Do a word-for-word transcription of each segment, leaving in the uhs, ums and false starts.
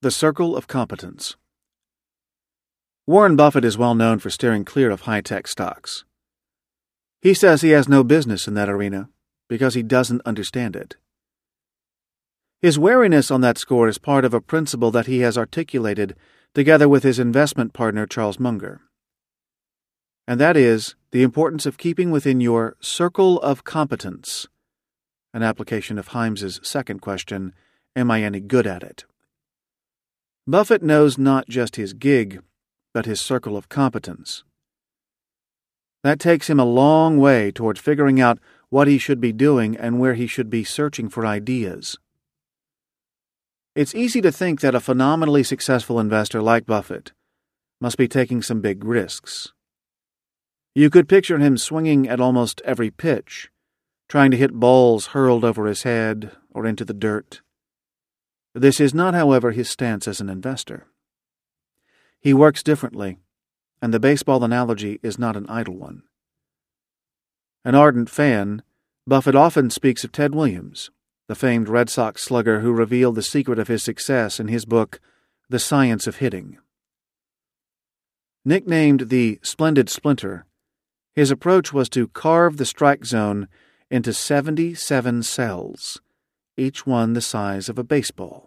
The Circle of Competence. Warren Buffett is well known for steering clear of high-tech stocks. He says he has no business in that arena because he doesn't understand it. His wariness on that score is part of a principle that he has articulated together with his investment partner Charles Munger. And that is the importance of keeping within your circle of competence, an application of Hymes's second question, am I any good at it? Buffett knows not just his gig, but his circle of competence. That takes him a long way toward figuring out what he should be doing and where he should be searching for ideas. It's easy to think that a phenomenally successful investor like Buffett must be taking some big risks. You could picture him swinging at almost every pitch, trying to hit balls hurled over his head or into the dirt. This is not, however, his stance as an investor. He works differently, and the baseball analogy is not an idle one. An ardent fan, Buffett often speaks of Ted Williams, the famed Red Sox slugger who revealed the secret of his success in his book, The Science of Hitting. Nicknamed the Splendid Splinter, his approach was to carve the strike zone into seventy-seven cells, each one the size of a baseball.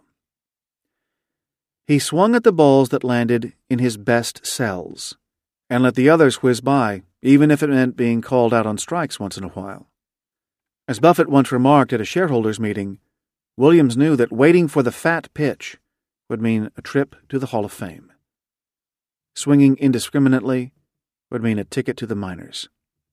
He swung at the balls that landed in his best cells, and let the others whiz by, even if it meant being called out on strikes once in a while. As Buffett once remarked at a shareholders' meeting, Williams knew that waiting for the fat pitch would mean a trip to the Hall of Fame. Swinging indiscriminately would mean a ticket to the minors.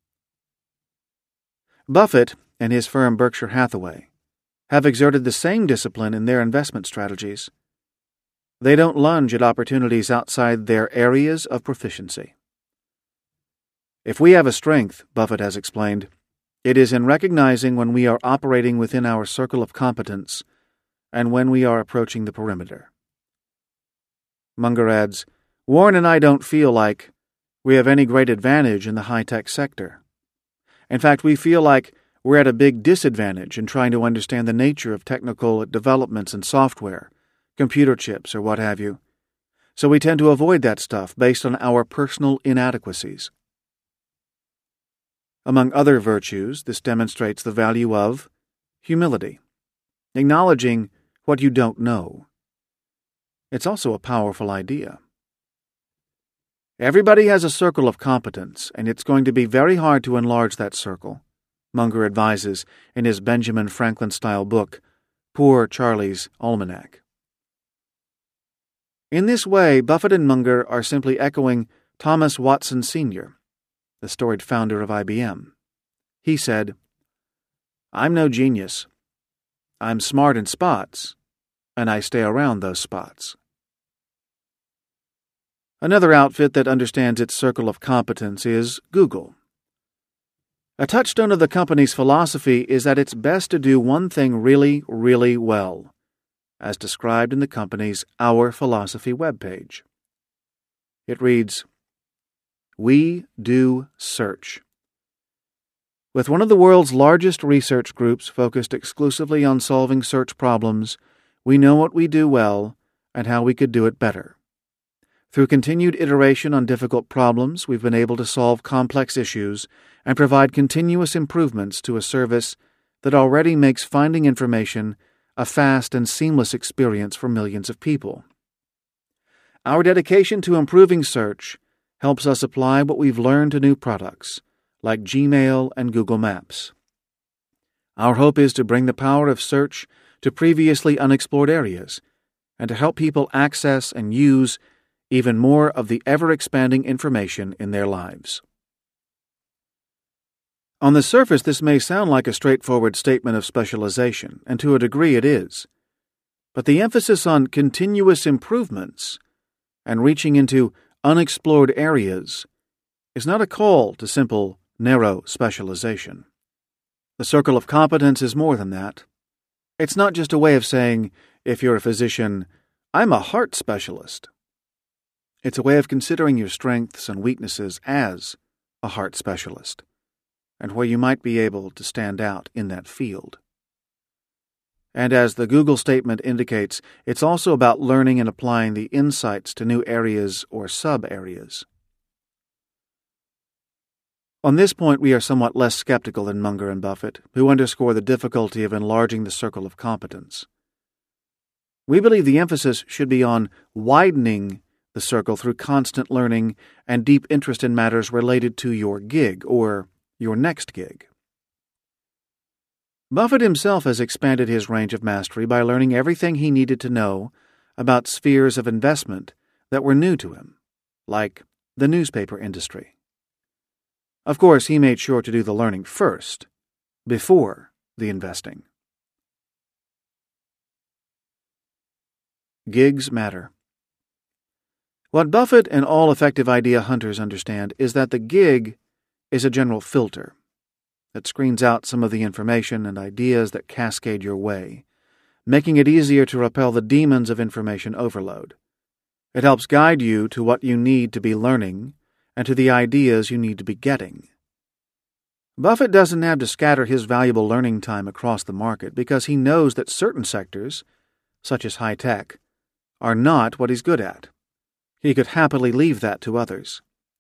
Buffett and his firm Berkshire Hathaway have exerted the same discipline in their investment strategies. They don't lunge at opportunities outside their areas of proficiency. If we have a strength, Buffett has explained, it is in recognizing when we are operating within our circle of competence and when we are approaching the perimeter. Munger adds, Warren and I don't feel like we have any great advantage in the high-tech sector. In fact, we feel like we're at a big disadvantage in trying to understand the nature of technical developments in software, computer chips, or what have you. So we tend to avoid that stuff based on our personal inadequacies. Among other virtues, this demonstrates the value of humility, acknowledging what you don't know. It's also a powerful idea. Everybody has a circle of competence, and it's going to be very hard to enlarge that circle, Munger advises in his Benjamin Franklin-style book, Poor Charlie's Almanac. In this way, Buffett and Munger are simply echoing Thomas Watson Senior, the storied founder of I B M. He said, I'm no genius. I'm smart in spots, and I stay around those spots. Another outfit that understands its circle of competence is Google. A touchstone of the company's philosophy is that it's best to do one thing really, really well, as described in the company's Our Philosophy webpage. It reads, We do search. With one of the world's largest research groups focused exclusively on solving search problems, we know what we do well and how we could do it better. Through continued iteration on difficult problems, we've been able to solve complex issues and provide continuous improvements to a service that already makes finding information a fast and seamless experience for millions of people. Our dedication to improving search helps us apply what we've learned to new products, like Gmail and Google Maps. Our hope is to bring the power of search to previously unexplored areas and to help people access and use even more of the ever-expanding information in their lives. On the surface, this may sound like a straightforward statement of specialization, and to a degree it is. But the emphasis on continuous improvements and reaching into unexplored areas is not a call to simple, narrow specialization. The circle of competence is more than that. It's not just a way of saying, if you're a physician, I'm a heart specialist. It's a way of considering your strengths and weaknesses as a heart specialist, and where you might be able to stand out in that field. And as the Google statement indicates, it's also about learning and applying the insights to new areas or sub-areas. On this point, we are somewhat less skeptical than Munger and Buffett, who underscore the difficulty of enlarging the circle of competence. We believe the emphasis should be on widening the circle through constant learning and deep interest in matters related to your gig or your next gig. Buffett himself has expanded his range of mastery by learning everything he needed to know about spheres of investment that were new to him, like the newspaper industry. Of course, he made sure to do the learning first, before the investing. Gigs matter. What Buffett and all effective idea hunters understand is that the gig is a general filter that screens out some of the information and ideas that cascade your way, making it easier to repel the demons of information overload. It helps guide you to what you need to be learning and to the ideas you need to be getting. Buffett doesn't have to scatter his valuable learning time across the market because he knows that certain sectors, such as high tech, are not what he's good at. He could happily leave that to others.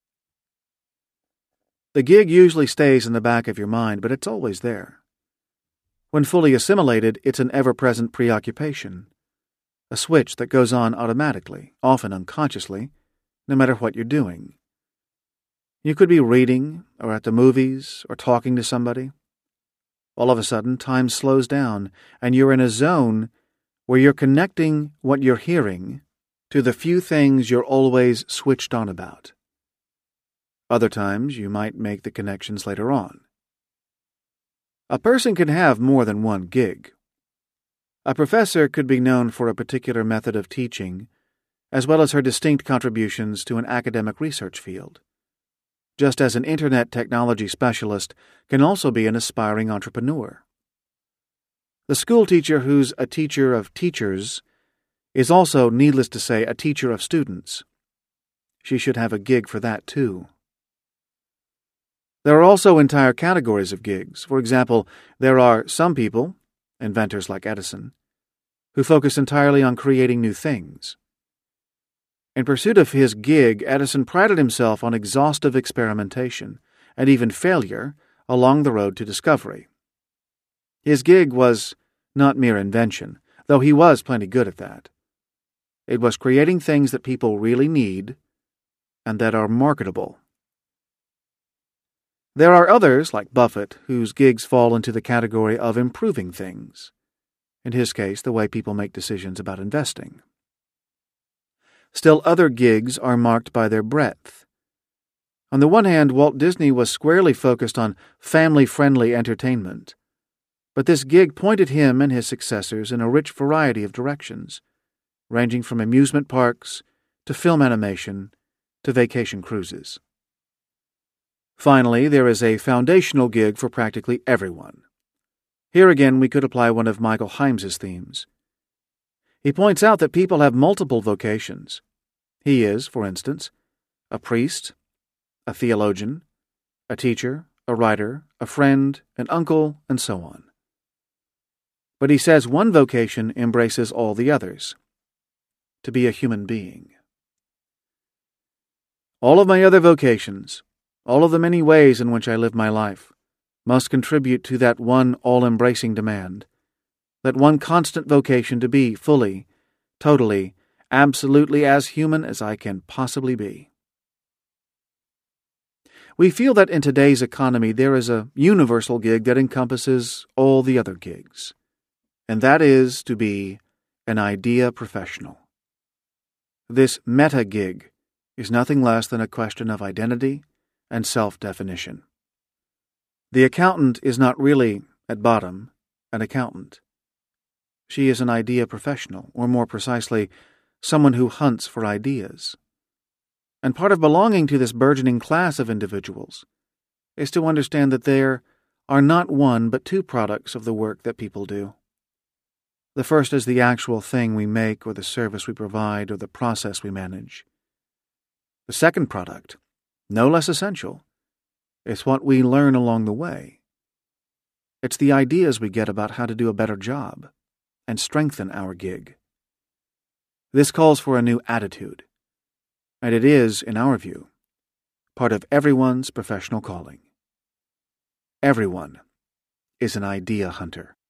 The gig usually stays in the back of your mind, but it's always there. When fully assimilated, it's an ever-present preoccupation, a switch that goes on automatically, often unconsciously, no matter what you're doing. You could be reading, or at the movies, or talking to somebody. All of a sudden, time slows down, and you're in a zone where you're connecting what you're hearing to the few things you're always switched on about. Other times, you might make the connections later on. A person can have more than one gig. A professor could be known for a particular method of teaching, as well as her distinct contributions to an academic research field, just as an internet technology specialist can also be an aspiring entrepreneur. The schoolteacher who's a teacher of teachers is also, needless to say, a teacher of students. She should have a gig for that, too. There are also entire categories of gigs. For example, there are some people, inventors like Edison, who focus entirely on creating new things. In pursuit of his gig, Edison prided himself on exhaustive experimentation and even failure along the road to discovery. His gig was not mere invention, though he was plenty good at that. It was creating things that people really need and that are marketable. There are others, like Buffett, whose gigs fall into the category of improving things, in his case, the way people make decisions about investing. Still other gigs are marked by their breadth. On the one hand, Walt Disney was squarely focused on family-friendly entertainment, but this gig pointed him and his successors in a rich variety of directions, ranging from amusement parks to film animation to vacation cruises. Finally, there is a foundational gig for practically everyone. Here again we could apply one of Michael Hymes's themes. He points out that people have multiple vocations. He is, for instance, a priest, a theologian, a teacher, a writer, a friend, an uncle, and so on. But he says one vocation embraces all the others: to be a human being. All of my other vocations, all of the many ways in which I live my life, must contribute to that one all-embracing demand, that one constant vocation to be fully, totally, absolutely as human as I can possibly be. We feel that in today's economy there is a universal gig that encompasses all the other gigs, and that is to be an idea professional. This meta-gig is nothing less than a question of identity and self-definition. The accountant is not really, at bottom, an accountant. She is an idea professional, or more precisely, someone who hunts for ideas. And part of belonging to this burgeoning class of individuals is to understand that there are not one but two products of the work that people do. The first is the actual thing we make, or the service we provide, or the process we manage. The second product, no less essential, is what we learn along the way. It's the ideas we get about how to do a better job, and strengthen our gig. This calls for a new attitude, and it is, in our view, part of everyone's professional calling. Everyone is an idea hunter.